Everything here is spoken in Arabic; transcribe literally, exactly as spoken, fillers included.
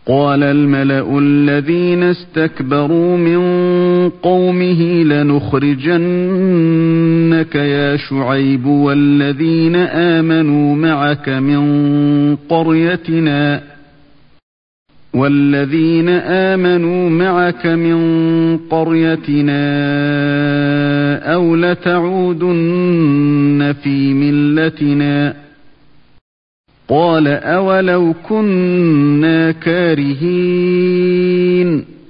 قال الملأ الذين استكبروا من قومه لنخرجنك يا شعيب والذين آمنوا معك من قريتنا والذين آمنوا معك من قريتنا أو لتعودن في ملتنا قال أولو كنا كارهين